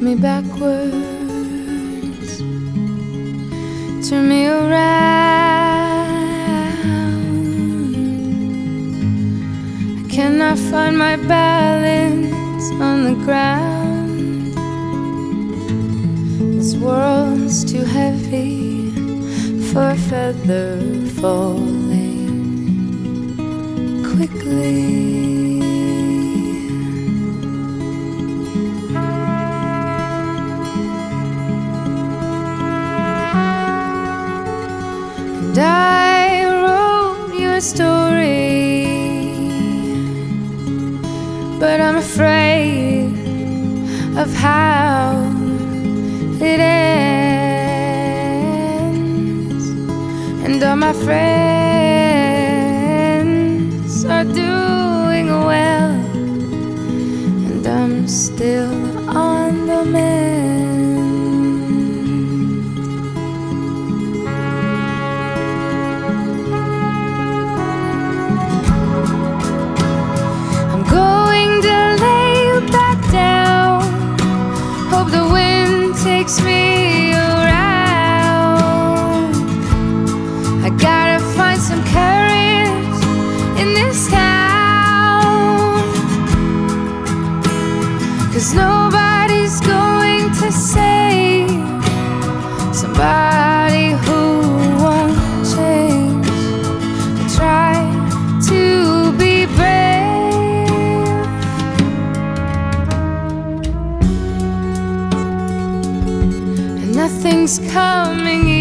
me backwards, turn me around. I cannot find my balance on the ground. This world's too heavy for a feather falling quickly. And I wrote you a story, but I'm afraid of how it ends. And all my friends are doing well, and I'm still on the mend. Hope the wind takes me around. I gotta find some courage in this town, 'cause nobody's going to save somebody who won't change. I try to be brave, nothing's coming